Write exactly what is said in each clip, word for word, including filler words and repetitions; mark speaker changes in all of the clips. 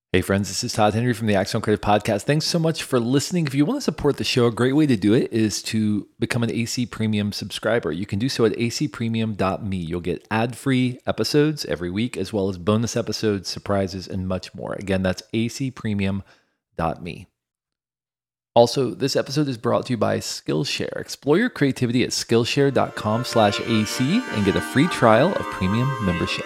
Speaker 1: Hey friends, this is Todd Henry from the Axon Creative Podcast. Thanks so much for listening. If you want to support the show, a great way to do it is to become an A C Premium subscriber. You can do so at a c premium dot me. You'll get ad-free episodes every week, as well as bonus episodes, surprises, and much more. Again, that's a c premium dot me. Also, this episode is brought to you by Skillshare. Explore your creativity at skillshare dot com slash A C and get a free trial of premium membership.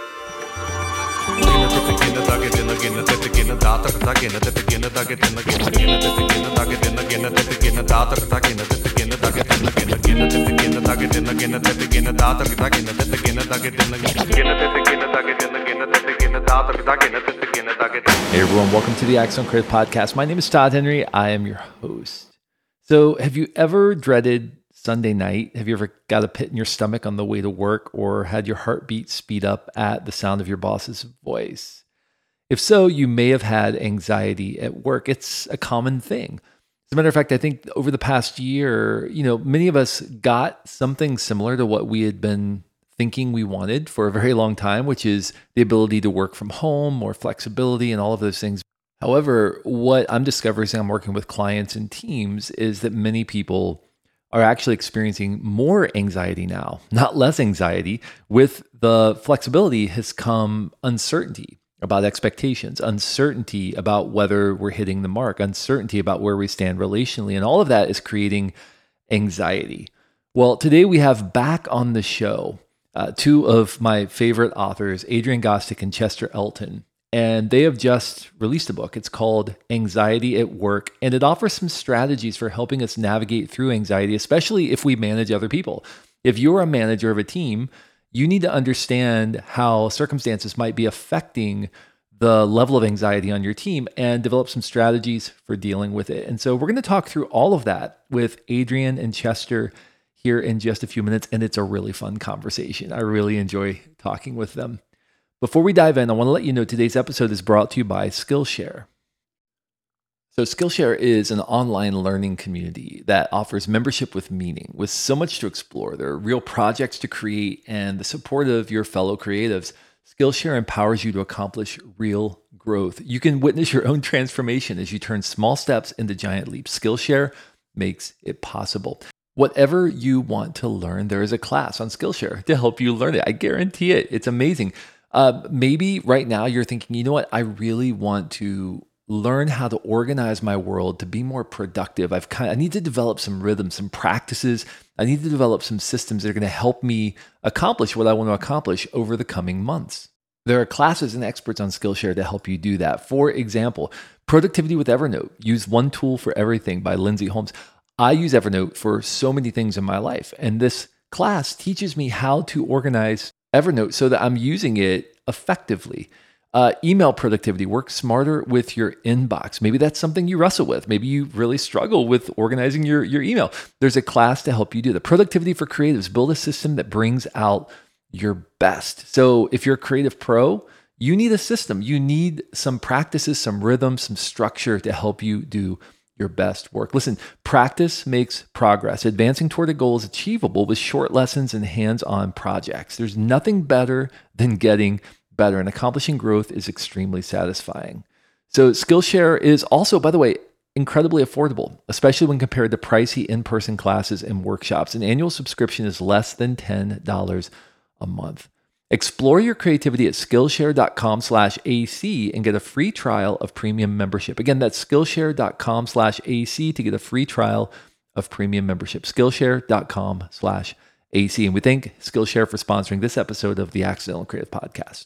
Speaker 1: Hey everyone, welcome to the Axon Creative Podcast. My name is Todd Henry. I am your host. So have you ever dreaded Sunday night? Have you ever got a pit in your stomach on the way to work or had your heartbeat speed up at the sound of your boss's voice? If so, you may have had anxiety at work. It's a common thing. As a matter of fact, I think over the past year, you know, many of us got something similar to what we had been thinking we wanted for a very long time, which is the ability to work from home, more flexibility, and all of those things. However, what I'm discovering as I'm working with clients and teams is that many people are actually experiencing more anxiety now, not less anxiety. With the flexibility has come uncertainty about expectations, uncertainty about whether we're hitting the mark, uncertainty about where we stand relationally, and all of that is creating anxiety. Well, today we have back on the show uh, two of my favorite authors, Adrian Gostick and Chester Elton, and they have just released a book. It's called Anxiety at Work, and it offers some strategies for helping us navigate through anxiety, especially if we manage other people. If you're a manager of a team, you need to understand how circumstances might be affecting the level of anxiety on your team and develop some strategies for dealing with it. And so we're going to talk through all of that with Adrian and Chester here in just a few minutes, and it's a really fun conversation. I really enjoy talking with them. Before we dive in, I want to let you know today's episode is brought to you by Skillshare. So Skillshare is an online learning community that offers membership with meaning, with so much to explore. There are real projects to create and the support of your fellow creatives. Skillshare empowers you to accomplish real growth. You can witness your own transformation as you turn small steps into giant leaps. Skillshare makes it possible. Whatever you want to learn, there is a class on Skillshare to help you learn it. I guarantee it. It's amazing. Uh, maybe right now you're thinking, you know what? I really want to learn how to organize my world to be more productive. I've kind of, I need to develop some rhythms, some practices. I need to develop some systems that are going to help me accomplish what I want to accomplish over the coming months. There are classes and experts on Skillshare to help you do that. For example, Productivity with Evernote. Use one tool for everything by Lindsay Holmes. I use Evernote for so many things in my life, and this class teaches me how to organize Evernote so that I'm using it effectively. Uh, email productivity, work smarter with your inbox. Maybe that's something you wrestle with. Maybe you really struggle with organizing your, your email. There's a class to help you do that. Productivity for creatives, build a system that brings out your best. So if you're a creative pro, you need a system. You need some practices, some rhythm, some structure to help you do your best work. Listen, practice makes progress. Advancing toward a goal is achievable with short lessons and hands-on projects. There's nothing better than getting better, and accomplishing growth is extremely satisfying. So Skillshare is also, by the way, incredibly affordable, especially when compared to pricey in-person classes and workshops. An annual subscription is less than ten dollars a month. Explore your creativity at skillshare dot com slash A C and get a free trial of premium membership. Again, that's skillshare dot com slash A C to get a free trial of premium membership. skillshare dot com slash A C. And we thank Skillshare for sponsoring this episode of the Accidental Creative Podcast.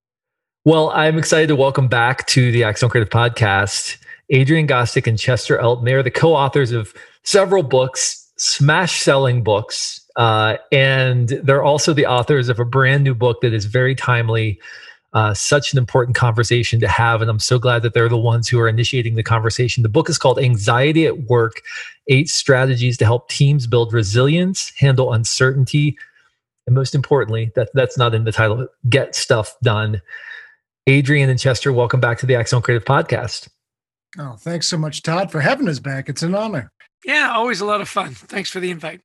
Speaker 1: Well, I'm excited to welcome back to the Accidental Creative Podcast Adrian Gostick and Chester Elton. They are the co-authors of several books, smash-selling books, uh, and they're also the authors of a brand new book that is very timely, uh, such an important conversation to have, and I'm so glad that they're the ones who are initiating the conversation. The book is called Anxiety at Work, Eight Strategies to Help Teams Build Resilience, Handle Uncertainty, and most importantly, that, that's not in the title, Get Stuff Done. Adrian and Chester, welcome back to the Axon Creative Podcast.
Speaker 2: Oh, thanks so much, Todd, for having us back. It's an honor.
Speaker 3: Yeah, always a lot of fun. Thanks for the invite.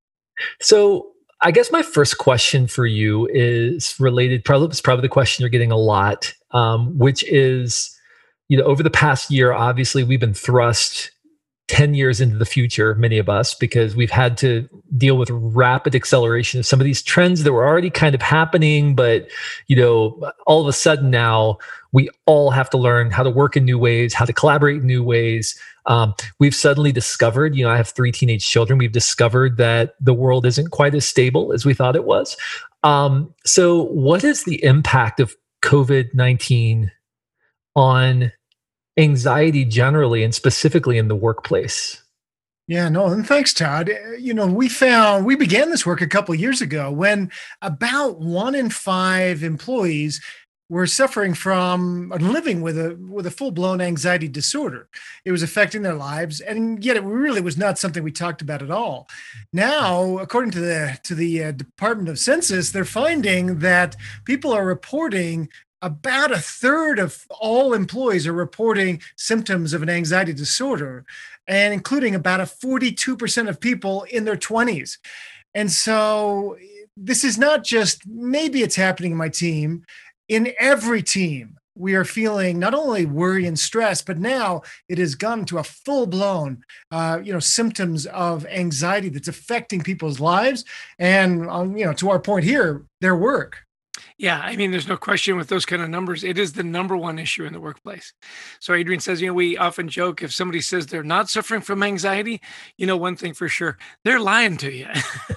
Speaker 1: So I guess my first question for you is related, probably it's probably the question you're getting a lot, um, which is,
Speaker 4: you know, over the past year, obviously we've been thrust ten years into the future, many of us, because we've had to deal with rapid acceleration of some of these trends that were already kind of happening. But, you know, all of a sudden now we all have to learn how to work in new ways, how to collaborate in new ways. Um, we've suddenly discovered, you know, I have three teenage children. We've discovered that the world isn't quite as stable as we thought it was. Um, so what is the impact of COVID nineteen on anxiety generally and specifically in the workplace?
Speaker 2: Yeah, no, and thanks, Todd. Uh, You know, we found we began this work a couple of years ago when about one in five employees were suffering from or living with a with a full blown anxiety disorder. It was affecting their lives, and yet it really was not something we talked about at all. Now, according to the to the uh, Department of Census, they're finding that people are reporting about a third of all employees are reporting symptoms of an anxiety disorder, and including about a forty-two percent of people in their twenties. And so this is not just maybe it's happening in my team, in every team. We are feeling not only worry and stress, but now it has gone to a full blown, uh, you know, symptoms of anxiety that's affecting people's lives. And, um, you know, to our point here, their work.
Speaker 3: Yeah, I mean, there's no question with those kind of numbers. It is the number one issue in the workplace. So Adrian says, you know, we often joke if somebody says they're not suffering from anxiety, you know, one thing for sure, they're lying to you.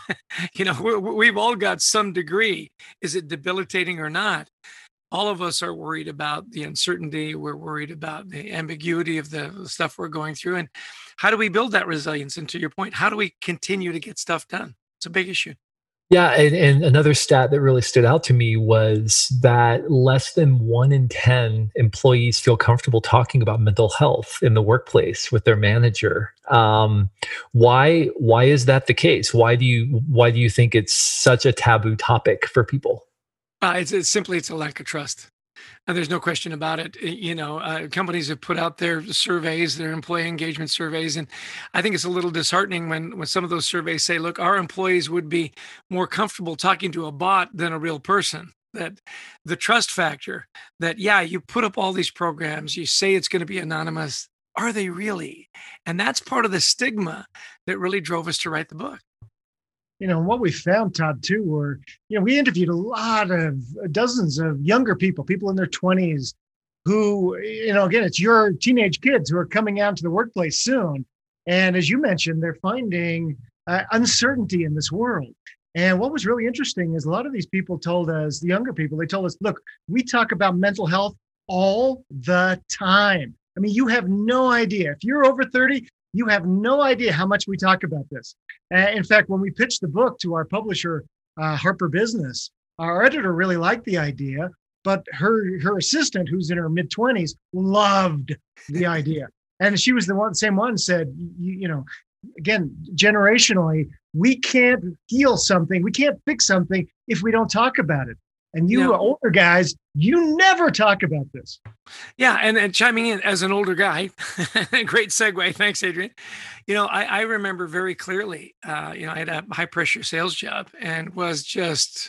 Speaker 3: you know, we, we've all got some degree. Is it debilitating or not? All of us are worried about the uncertainty. We're worried about the ambiguity of the stuff we're going through. And how do we build that resilience? And to your point, how do we continue to get stuff done? It's a big issue.
Speaker 4: Yeah, and, and another stat that really stood out to me was that less than one in ten employees feel comfortable talking about mental health in the workplace with their manager. Um, why why is that the case? Why do you why do you think it's such a taboo topic for people?
Speaker 3: Uh, it's, it's simply it's a lack of trust. And there's no question about it. Uh, You know, uh, companies have put out their surveys, their employee engagement surveys, and I think it's a little disheartening when when some of those surveys say, "Look, our employees would be more comfortable talking to a bot than a real person." That the trust factor. That yeah, you put up all these programs, you say it's going to be anonymous. Are they really? And that's part of the stigma that really drove us to write the book.
Speaker 2: You know, what we found, Todd, too, were, you know, we interviewed a lot of dozens of younger people, people in their twenties who, you know, again, it's your teenage kids who are coming out to the workplace soon. And as you mentioned, they're finding uh, uncertainty in this world. And what was really interesting is a lot of these people told us, the younger people, they told us, look, we talk about mental health all the time. I mean, you have no idea. If you're over thirty, you have no idea how much we talk about this. Uh, in fact, when we pitched the book to our publisher, uh, Harper Business, our editor really liked the idea, but her her assistant, who's in her mid twenties, loved the idea. And she was the one, same one said, you, you know, again, generationally, we can't heal something, we can't fix something if we don't talk about it. And you
Speaker 3: Yeah.
Speaker 2: older guys, you never talk about this.
Speaker 3: Yeah, and, and chiming in as an older guy, great segue. Thanks, Adrian. You know, I, I remember very clearly, uh, you know, I had a high pressure sales job and was just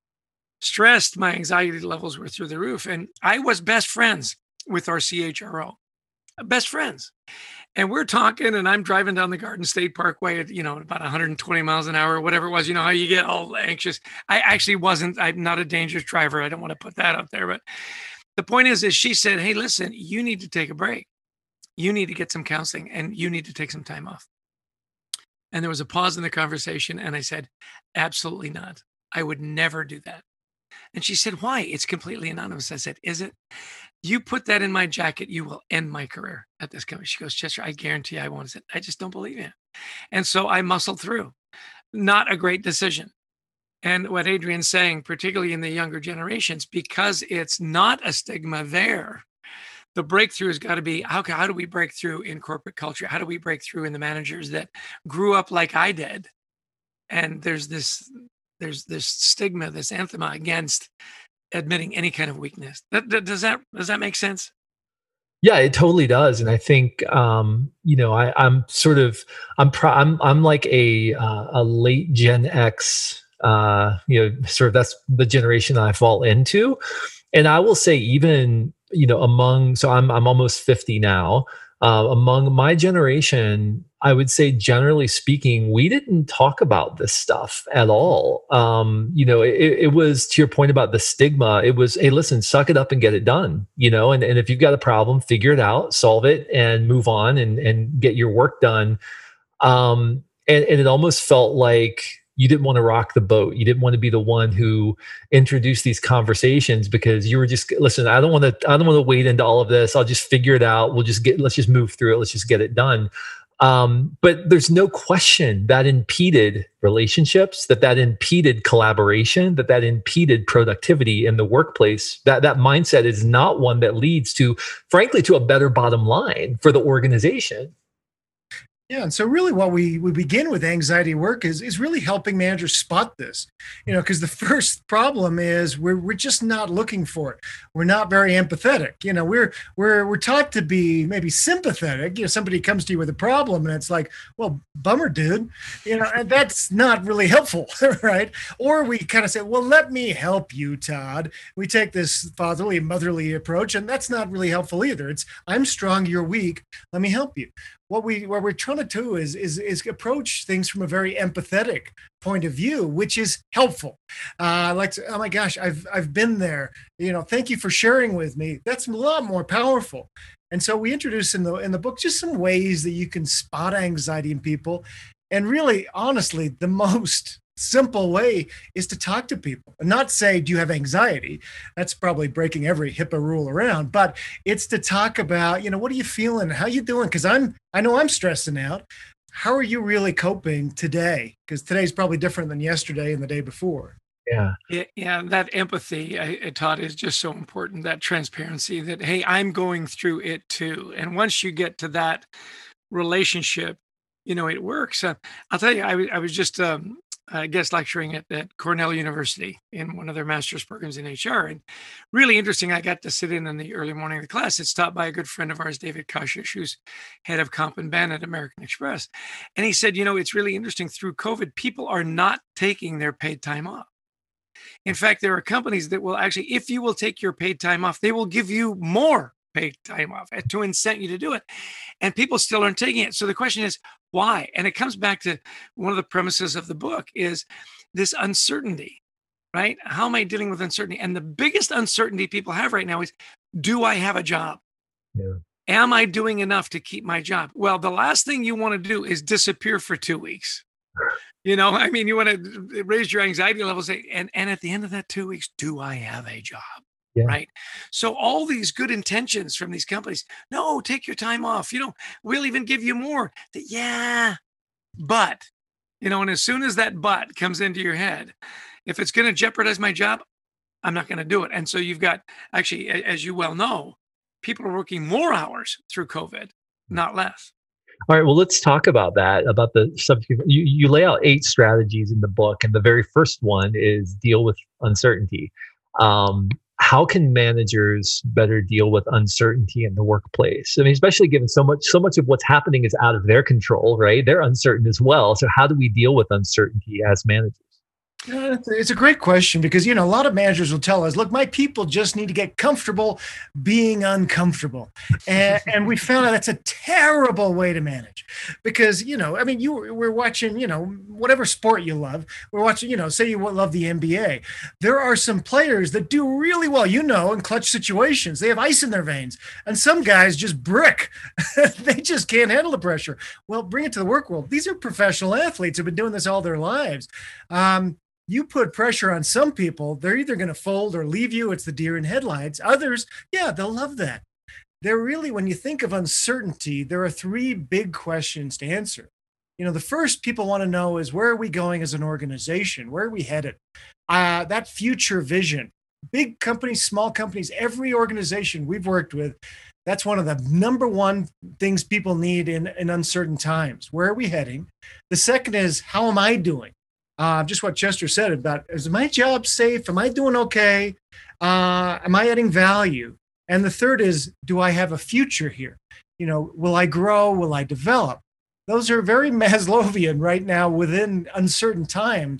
Speaker 3: stressed. My anxiety levels were through the roof. And I was best friends with our C H R O, best friends. And we're talking, and I'm driving down the Garden State Parkway at, you know, about one hundred twenty miles an hour, or whatever it was. You know how you get all anxious. I actually wasn't. I'm not a dangerous driver. I don't want to put that out there. But the point is, is she said, "Hey, listen, you need to take a break. You need to get some counseling, and you need to take some time off." And there was a pause in the conversation, and I said, "Absolutely not. I would never do that." And she said, "Why? It's completely anonymous." I said, "Is it? You put that in my jacket, you will end my career at this company." She goes, "Chester, I guarantee I won't." I said, "I just don't believe you." And so I muscled through. Not a great decision. And what Adrian's saying, particularly in the younger generations, because it's not a stigma there, the breakthrough has got to be how, how do we break through in corporate culture? How do we break through in the managers that grew up like I did? And there's this there's this stigma, this anathema against admitting any kind of weakness. That, that, does that does that make sense?
Speaker 4: Yeah, it totally does, and I think um, you know I, I'm sort of I'm pro- I'm I'm like a uh, a late Gen X. Uh, you know, sort of that's the generation that I fall into, and I will say even you know, among, so I'm, I'm almost fifty now. Uh, among my generation, I would say, generally speaking, we didn't talk about this stuff at all. Um, you know, it, it was, to your point about the stigma, it was, hey, listen, suck it up and get it done, you know, and, and if you've got a problem, figure it out, solve it, and move on and, and get your work done. Um, and, and it almost felt like you didn't want to rock the boat. You didn't want to be the one who introduced these conversations because you were just, listen, I don't want to, I don't want to wade into all of this. I'll just figure it out. We'll just get, let's just move through it. Let's just get it done. Um, but there's no question that impeded relationships, that that impeded collaboration, that that impeded productivity in the workplace. That that mindset is not one that leads to, frankly, to a better bottom line for the organization.
Speaker 2: Yeah, and so really what we we begin with anxiety at work is is really helping managers spot this. You know, because the first problem is we're we're just not looking for it. We're not very empathetic. You know, we're we're we're taught to be maybe sympathetic. You know, somebody comes to you with a problem and it's like, well, bummer, dude. You know, and that's not really helpful, right? Or we kind of say, well, let me help you, Todd. We take this fatherly, motherly approach, and that's not really helpful either. It's I'm strong, you're weak. Let me help you. What we what we're trying to do is is is approach things from a very empathetic point of view, which is helpful. Uh, like, to, oh my gosh, I've I've been there. You know, thank you for sharing with me. That's a lot more powerful. And so we introduce in the in the book just some ways that you can spot anxiety in people, and really, honestly, the most simple way is to talk to people and not say, do you have anxiety? That's probably breaking every HIPAA rule around, but it's to talk about, you know, what are you feeling? How you doing? Because I'm, I know I'm stressing out. How are you really coping today? Because today's probably different than yesterday and the day before.
Speaker 4: Yeah.
Speaker 3: Yeah, yeah, that empathy, I, I taught, is just so important. That transparency, that, hey, I'm going through it too. And once you get to that relationship, you know, it works. Uh, I'll tell you, I, w- I was just um, uh, guest lecturing at, at Cornell University in one of their master's programs in H R. And really interesting, I got to sit in in the early morning of the class. It's taught by a good friend of ours, David Kashish, who's head of Comp and Ben at American Express. And he said, you know, it's really interesting, through COVID, people are not taking their paid time off. In fact, there are companies that will actually, if you will take your paid time off, they will give you more paid time off to incent you to do it. And people still aren't taking it. So the question is, why? And it comes back to one of the premises of the book is this uncertainty, right? How am I dealing with uncertainty? And the biggest uncertainty people have right now is, do I have a job?
Speaker 4: Yeah.
Speaker 3: Am I doing enough to keep my job? Well, the last thing you want to do is disappear for two weeks. You know, I mean, you want to raise your anxiety levels. And, and at the end of that two weeks, do I have a job?
Speaker 4: Yeah.
Speaker 3: Right. So all these good intentions from these companies, no, take your time off. You know, we'll even give you more. Yeah, but, you know, and as soon as that but comes into your head, if it's going to jeopardize my job, I'm not going to do it. And so you've got, actually, as you well know, people are working more hours through COVID, not less.
Speaker 4: All right. Well, let's talk about that, about the subject. You, you lay out eight strategies in the book, and the very first one is deal with uncertainty. Um, how can managers better deal with uncertainty in the workplace? I mean, especially given so much, so much of what's happening is out of their control, right? They're uncertain as well. So how do we deal with uncertainty as managers?
Speaker 2: Yeah, it's a great question because, you know, a lot of managers will tell us, look, my people just need to get comfortable being uncomfortable. And, and we found out that's a terrible way to manage because, you know, I mean, you we're watching, you know, whatever sport you love. We're watching, you know, say you love the N B A. There are some players that do really well, you know, in clutch situations. They have ice in their veins. And some guys just brick. They just can't handle the pressure. Well, bring it to the work world. These are professional athletes who have been doing this all their lives. Um, You put pressure on some people, they're either going to fold or leave you. It's the deer in headlights. Others, yeah, they'll love that. They're really, when you think of uncertainty, there are three big questions to answer. You know, the first people want to know is, where are we going as an organization? Where are we headed? Uh, that future vision. Big companies, small companies, every organization we've worked with, that's one of the number one things people need in, in uncertain times. Where are we heading? The second is, how am I doing? Uh, just what Chester said about, is my job safe? Am I doing okay? Uh, am I adding value? And the third is, do I have a future here? You know, will I grow? Will I develop? Those are very Maslowian right now within uncertain times.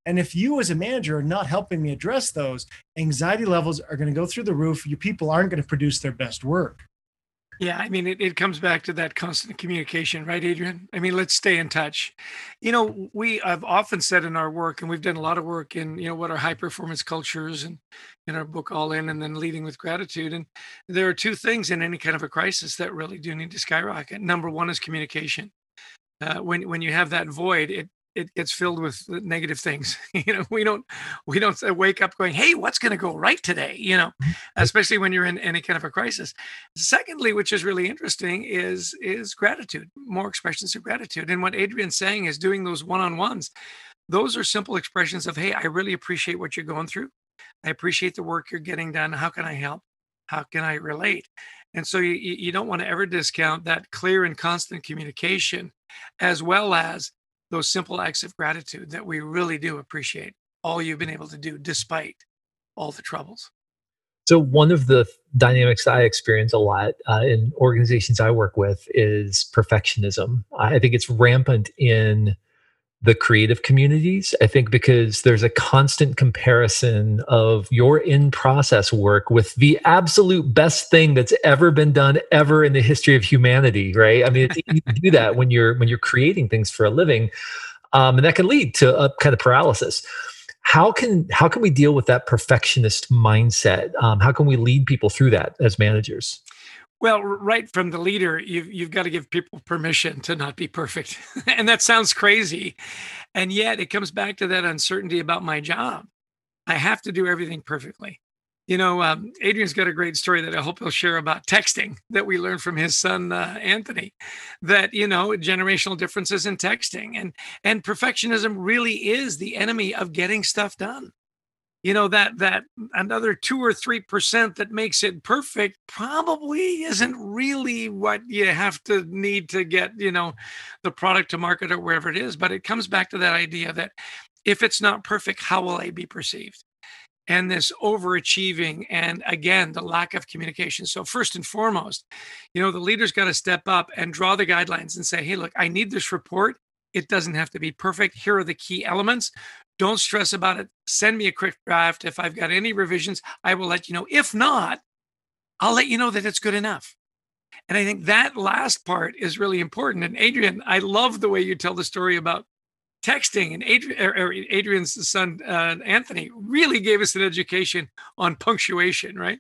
Speaker 2: And if you as a manager are not helping me address those, anxiety levels are going to go through the roof. Your people aren't going to produce their best work.
Speaker 3: Yeah, I mean, it, it comes back to that constant communication, right, Adrian? I mean, let's stay in touch. You know, we I've often said in our work, and we've done a lot of work in, you know, what are high performance cultures and in our book All In and then Leading with Gratitude. And there are two things in any kind of a crisis that really do need to skyrocket. Number one is communication. Uh, when when you have that void, it it gets filled with negative things. You know, we don't we don't uh, wake up going, "Hey, what's going to go right today?" You know, especially when you're in any kind of a crisis. Secondly, which is really interesting, is is gratitude, more expressions of gratitude. And what Adrian's saying is doing those one-on-ones. Those are simple expressions of, "Hey, I really appreciate what you're going through. I appreciate the work you're getting done. How can I help? How can I relate?" And so you you you don't want to ever discount that clear and constant communication, as well as those simple acts of gratitude that we really do appreciate all you've been able to do despite all the troubles.
Speaker 4: So one of the dynamics that I experience a lot uh, in organizations I work with is perfectionism. I think it's rampant in the creative communities. I think because there's a constant comparison of your in-process work with the absolute best thing that's ever been done ever in the history of humanity, right? I mean, it's easy to do that when you're when you're creating things for a living, um, and that can lead to a kind of paralysis. How can how can we deal with that perfectionist mindset? Um, how can we lead people through that as managers?
Speaker 3: Well, right from the leader, you've you've got to give people permission to not be perfect. And that sounds crazy. And yet it comes back to that uncertainty about my job. I have to do everything perfectly. You know, um, Adrian's got a great story that I hope he'll share about texting that we learned from his son, uh, Anthony, that, you know, generational differences in texting and, and perfectionism really is the enemy of getting stuff done. You know, that that another two or three percent that makes it perfect probably isn't really what you have to need to get, you know, the product to market or wherever it is. But it comes back to that idea that if it's not perfect, how will I be perceived? And this overachieving and again, the lack of communication. So first and foremost, you know, the leader's got to step up and draw the guidelines and say, hey, look, I need this report. It doesn't have to be perfect. Here are the key elements. Don't stress about it. Send me a quick draft. If I've got any revisions, I will let you know. If not, I'll let you know that it's good enough. And I think that last part is really important. And Adrian, I love the way you tell the story about texting. And Adrian, or Adrian's son, uh, Anthony, really gave us an education on punctuation, right?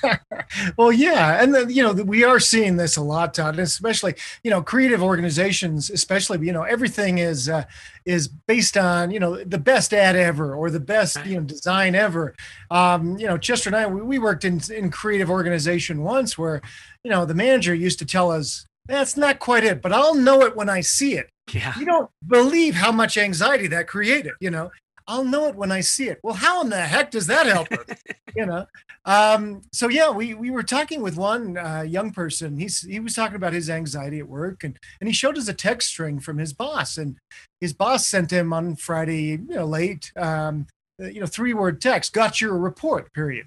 Speaker 2: Well, yeah. And then, you know, we are seeing this a lot, Todd, especially, you know, creative organizations, especially, you know, everything is, uh, is based on, you know, the best ad ever or the best, you know, design ever. Um, you know, Chester and I, we, we worked in, in creative organization once where, you know, the manager used to tell us, that's not quite it, but I'll know it when I see it.
Speaker 3: Yeah.
Speaker 2: You don't believe how much anxiety that created, you know. I'll know it when I see it. Well, how in the heck does that help us? You know? Um, so yeah, we we were talking with one uh, young person. He's he was talking about his anxiety at work, and and he showed us a text string from his boss, and his boss sent him on Friday, you know, late, um, you know, three word text, got your report, period.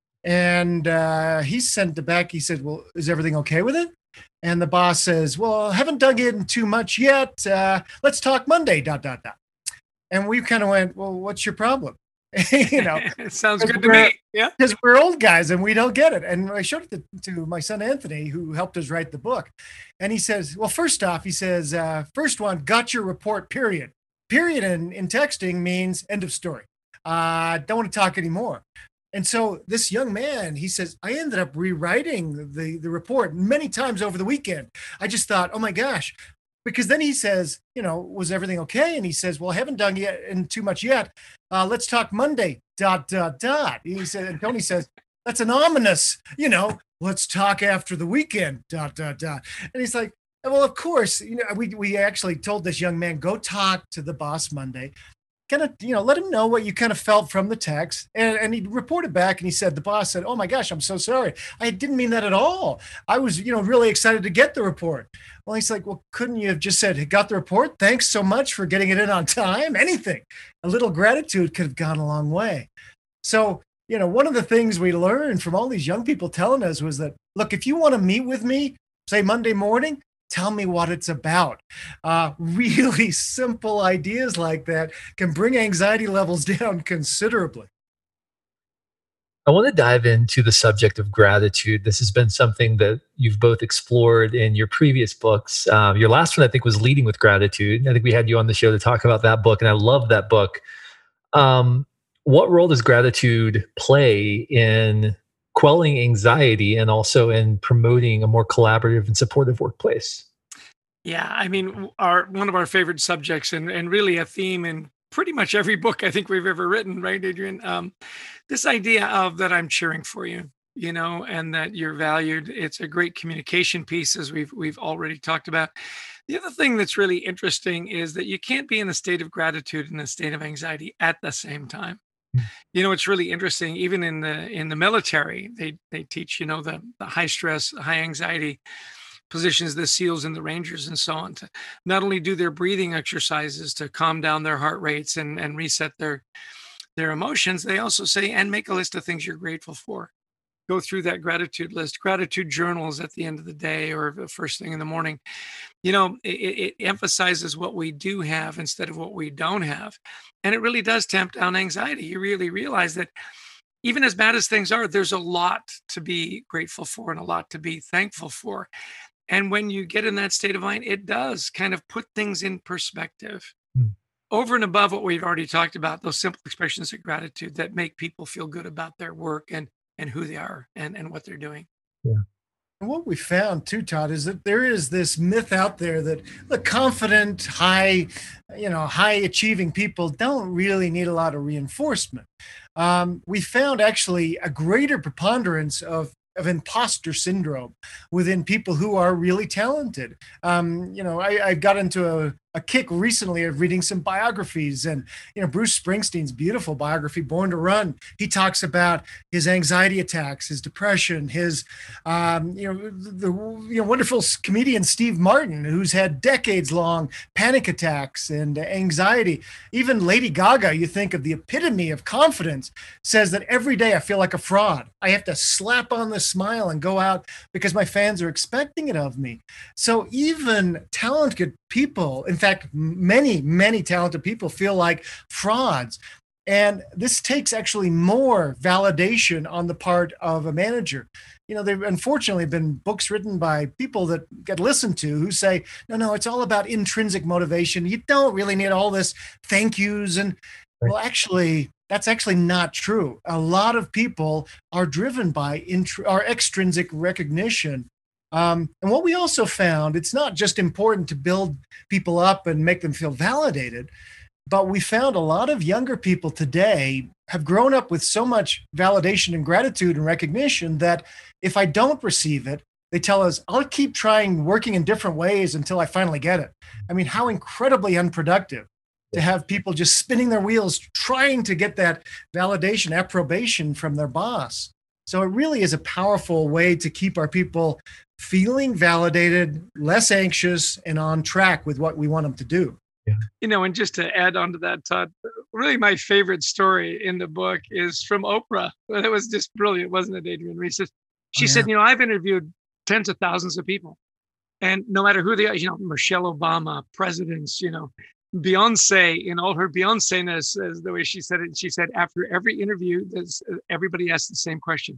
Speaker 2: And uh, he sent it back. He said, well, is everything okay with it? And the boss says, well, haven't dug in too much yet. Uh, let's talk Monday, dot, dot, dot. And we kind of went, well, what's your problem? You know,
Speaker 3: it sounds good to me. Yeah.
Speaker 2: Because we're old guys and we don't get it. And I showed it to, to my son, Anthony, who helped us write the book. And he says, well, first off, he says, uh, first one, got your report, period. Period in, in texting means end of story. Uh, don't want to talk anymore. And so this young man, he says, I ended up rewriting the, the report many times over the weekend. I just thought, oh my gosh, because then he says, you know, was everything okay? And he says, well, I haven't done yet and too much yet. Uh, let's talk Monday, dot, dot, dot. He said, and Tony says, that's an ominous, you know, let's talk after the weekend, dot, dot, dot. And he's like, well, of course, you know, we, we actually told this young man, go talk to the boss Monday. Kind of, you know, let him know what you kind of felt from the text. And, and he reported back and he said, the boss said, oh my gosh, I'm so sorry. I didn't mean that at all. I was, you know, really excited to get the report. Well, he's like, well, couldn't you have just said, got the report? Thanks so much for getting it in on time. Anything. A little gratitude could have gone a long way. So, you know, one of the things we learned from all these young people telling us was that, look, if you want to meet with me, say Monday morning, Tell me what it's about. Uh, really simple ideas like that can bring anxiety levels down considerably.
Speaker 4: I want to dive into the subject of gratitude. This has been something that you've both explored in your previous books. Um, your last one, I think, was Leading with Gratitude. I think we had you on the show to talk about that book, and I love that book. Um, what role does gratitude play in quelling anxiety and also in promoting a more collaborative and supportive workplace?
Speaker 3: Yeah, I mean, our one of our favorite subjects, and and really a theme in pretty much every book I think we've ever written, right, Adrian? Um, this idea of that I'm cheering for you, you know, and that you're valued. It's a great communication piece, as we've we've already talked about. The other thing that's really interesting is that you can't be in a state of gratitude and a state of anxiety at the same time. You know, it's really interesting. Even in the in the military, they they teach, you know, the the high stress, high anxiety positions, the SEALs and the Rangers and so on, to not only do their breathing exercises to calm down their heart rates and, and reset their their emotions, they also say, and make a list of things you're grateful for. Go through that gratitude list, gratitude journals at the end of the day or the first thing in the morning. You know, it, it emphasizes what we do have instead of what we don't have. And it really does tamp down anxiety. You really realize that even as bad as things are, there's a lot to be grateful for and a lot to be thankful for. And when you get in that state of mind, it does kind of put things in perspective.
Speaker 4: Hmm.
Speaker 3: Over and above what we've already talked about, those simple expressions of gratitude that make people feel good about their work and and who they are and, and what they're doing.
Speaker 4: Yeah.
Speaker 2: And what we found too, Todd, is that there is this myth out there that the confident, high, you know, high achieving people don't really need a lot of reinforcement. Um, we found actually a greater preponderance of of imposter syndrome within people who are really talented. Um, you know, I, I got into a, a kick recently of reading some biographies, and, you know, Bruce Springsteen's beautiful biography, Born to Run, he talks about his anxiety attacks, his depression, his, um, you know, the you know, wonderful comedian Steve Martin, who's had decades long panic attacks and anxiety. Even Lady Gaga, you think of the epitome of confidence, says that every day I feel like a fraud. I have to slap on the smile and go out because my fans are expecting it of me. So even talented people, in fact, many, many talented people feel like frauds. And this takes actually more validation on the part of a manager. You know, there've unfortunately been books written by people that get listened to who say, no, no, it's all about intrinsic motivation. You don't really need all this thank yous. And well, actually, that's actually not true. A lot of people are driven by intr- or extrinsic recognition. Um, and what we also found, it's not just important to build people up and make them feel validated, but we found a lot of younger people today have grown up with so much validation and gratitude and recognition that if I don't receive it, they tell us, I'll keep trying working in different ways until I finally get it. I mean, how incredibly unproductive to have people just spinning their wheels, trying to get that validation, approbation from their boss. So it really is a powerful way to keep our people feeling validated, less anxious, and on track with what we want them to do.
Speaker 3: Yeah. You know, and just to add on to that, Todd, really my favorite story in the book is from Oprah. It was just brilliant, wasn't it, Adrian Reese? She oh, yeah. said, you know, I've interviewed tens of thousands of people, and no matter who they are, you know, Michelle Obama, presidents, you know, Beyonce, in all her Beyonce-ness, as the way she said it, she said, after every interview, everybody asked the same question.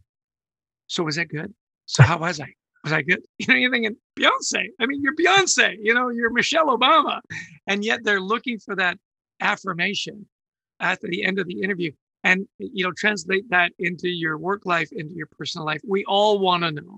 Speaker 3: So was that good? So how was I? Was I good? You know, you're thinking, Beyonce. I mean, you're Beyonce, you know, you're Michelle Obama. And yet they're looking for that affirmation at the end of the interview. And, you know, translate that into your work life, into your personal life. We all want to know,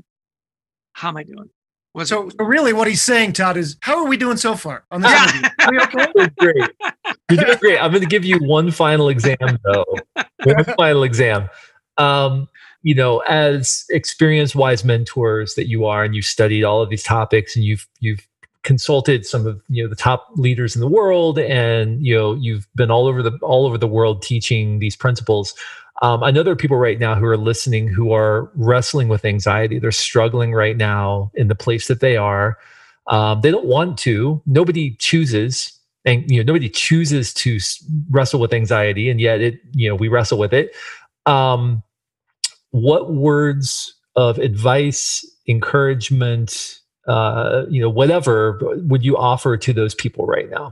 Speaker 3: how am I doing? Was
Speaker 2: so, so really what he's saying, Todd, is how are we doing so far on this
Speaker 3: yeah.
Speaker 2: interview? Are we okay?
Speaker 4: You're great. You're doing great. I'm going to give you one final exam, though. One final exam. Um, you know, as experienced wise mentors that you are, and you've studied all of these topics, and you've you've consulted some of you know the top leaders in the world, and you know you've been all over the all over the world teaching these principles. Um, I know there are people right now who are listening who are wrestling with anxiety. They're struggling right now in the place that they are. Um, they don't want to. Nobody chooses, and you know nobody chooses to wrestle with anxiety, and yet it you know we wrestle with it. Um, what words of advice, encouragement, uh, you know, whatever would you offer to those people right now?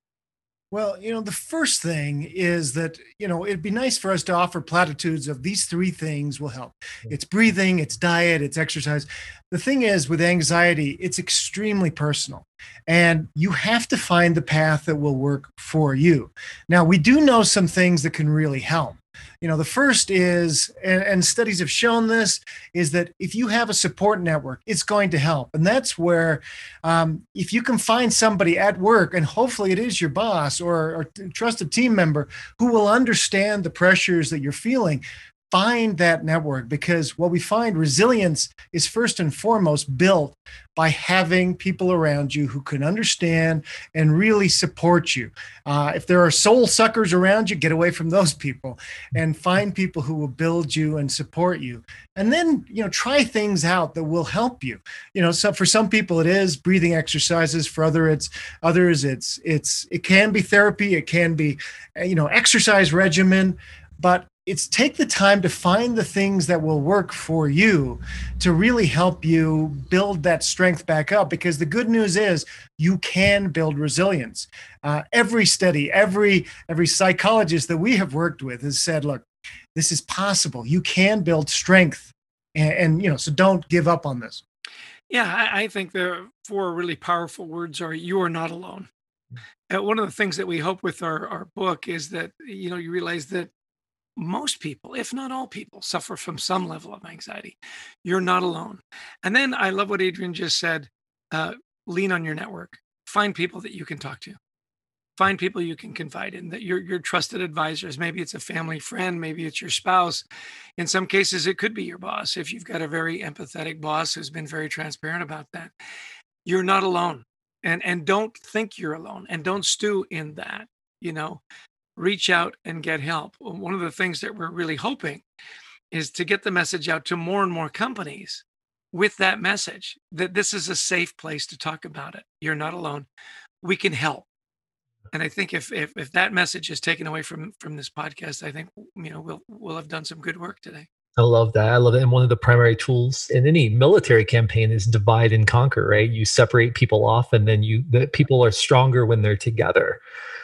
Speaker 2: Well, you know, the first thing is that, you know, it'd be nice for us to offer platitudes of these three things will help. It's breathing, it's diet, it's exercise. The thing is, with anxiety, it's extremely personal, and you have to find the path that will work for you. Now, we do know some things that can really help. You know, the first is, and, and studies have shown this, is that if you have a support network, it's going to help. And that's where, um, if you can find somebody at work, and hopefully it is your boss or, or trusted team member who will understand the pressures that you're feeling, find that network. Because what we find, resilience is first and foremost built by having people around you who can understand and really support you. Uh, if there are soul suckers around you, get away from those people and find people who will build you and support you. And then, you know, try things out that will help you. You know, so for some people it is breathing exercises. For other, it's others, it's it's it can be therapy. It can be, you know, exercise regimen. But it's take the time to find the things that will work for you to really help you build that strength back up. Because the good news is you can build resilience. Uh, every study, every every psychologist that we have worked with has said, look, this is possible. You can build strength. And, and you know, so don't give up on this.
Speaker 3: Yeah, I, I think the four really powerful words are you are not alone. Uh, one of the things that we hope with our, our book is that, you know, you realize that most people, if not all people, suffer from some level of anxiety. You're not alone. And then I love what Adrian just said. Uh, lean on your network. Find people that you can talk to. Find people you can confide in, that you're your trusted advisors. Maybe it's a family friend. Maybe it's your spouse. In some cases, it could be your boss. If you've got a very empathetic boss who's been very transparent about that, you're not alone. And, and don't think you're alone, and don't stew in that, you know. Reach out and get help. One of the things that we're really hoping is to get the message out to more and more companies with that message that this is a safe place to talk about it. You're not alone. We can help. And I think if if, if that message is taken away from from this podcast, I think, you know, we'll we'll have done some good work today.
Speaker 4: I love that. I love it. And one of the primary tools in any military campaign is divide and conquer, right? You separate people off, and then you the people are stronger when they're together.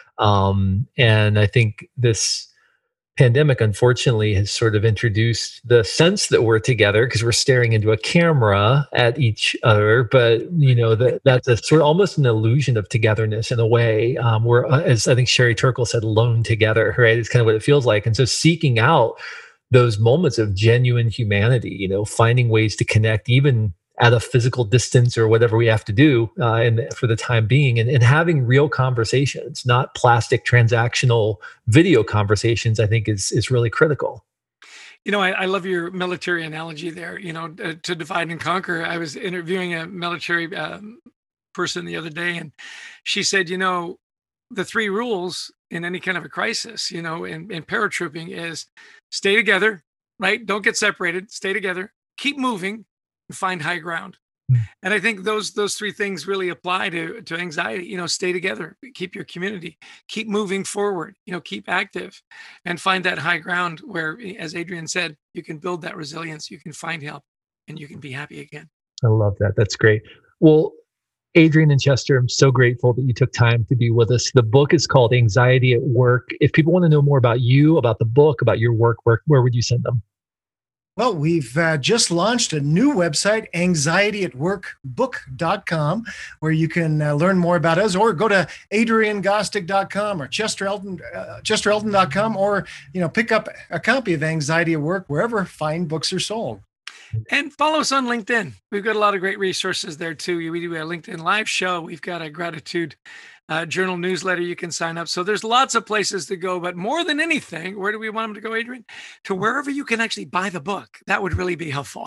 Speaker 4: Um, and I think this pandemic, unfortunately, has sort of introduced the sense that we're together because we're staring into a camera at each other. But, you know, that that's a sort of almost an illusion of togetherness in a way. Um, we're, uh, as I think Sherry Turkle said, alone together, right? It's kind of what it feels like. And so seeking out those moments of genuine humanity, you know, finding ways to connect even at a physical distance or whatever we have to do uh, and for the time being, and, and having real conversations, not plastic transactional video conversations, I think is is really critical.
Speaker 3: You know, I, I love your military analogy there, you know, uh, to divide and conquer. I was interviewing a military um, person the other day, and she said, you know, the three rules in any kind of a crisis, you know, in, in paratrooping is stay together, right? Don't get separated, stay together, keep moving, find high ground. Mm. And I think those those three things really apply to to anxiety. You know, stay together, keep your community, keep moving forward, you know, keep active, and find that high ground where, as Adrian said, you can build that resilience, you can find help, and you can be happy again.
Speaker 4: I love that. That's great. Well, Adrian and Chester, I'm so grateful that you took time to be with us. The book is called Anxiety at Work. If people want to know more about you, about the book, about your work, where, where would you send them?
Speaker 2: Well, we've uh, just launched a new website, anxiety at work book dot com, where you can uh, learn more about us, or go to adrian gostick dot com or chester elton, uh, chester elton dot com, or, you know, pick up a copy of Anxiety at Work wherever fine books are sold.
Speaker 3: And follow us on LinkedIn. We've got a lot of great resources there too. We do a LinkedIn live show. We've got a gratitude uh, journal newsletter you can sign up. So there's lots of places to go, but more than anything, where do we want them to go, Adrian? To wherever you can actually buy the book. That would really be helpful.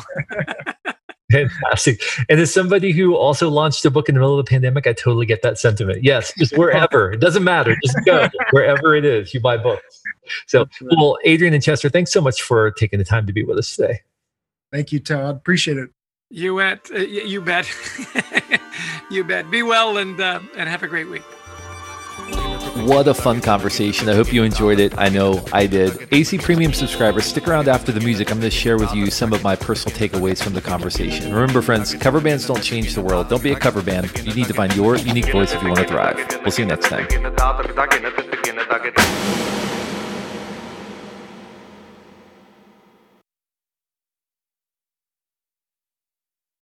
Speaker 4: Fantastic. And as somebody who also launched a book in the middle of the pandemic, I totally get that sentiment. Yes, just wherever. It doesn't matter. Just go wherever it is. You buy books. So, well, Adrian and Chester, thanks so much for taking the time to be with us today.
Speaker 2: Thank you, Todd. Appreciate it.
Speaker 3: You bet. Uh, you bet. You bet. Be well and uh, and have a great week.
Speaker 1: what a fun conversation. I hope you enjoyed it. I know I did. A C Premium subscribers, stick around after the music. I'm going to share with you some of my personal takeaways from the conversation. Remember, friends, cover bands don't change the world. Don't be a cover band. You need to find your unique voice if you want to thrive. We'll see you next time.